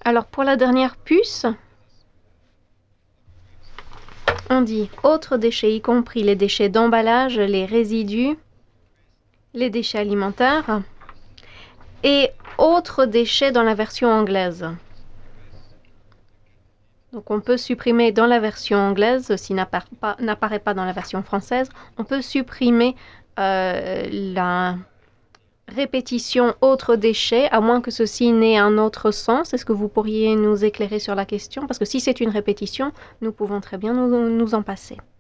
Alors pour la dernière puce, on dit autres déchets, y compris les déchets d'emballage, les résidus, les déchets alimentaires et autres déchets dans la version anglaise. Donc on peut supprimer dans la version anglaise, s'il n'apparaît pas dans la version française, on peut supprimer la répétition autre déchet, à moins que ceci n'ait un autre sens. Est-ce que vous pourriez nous éclairer sur la question? Parce que si c'est une répétition, nous pouvons très bien nous en passer.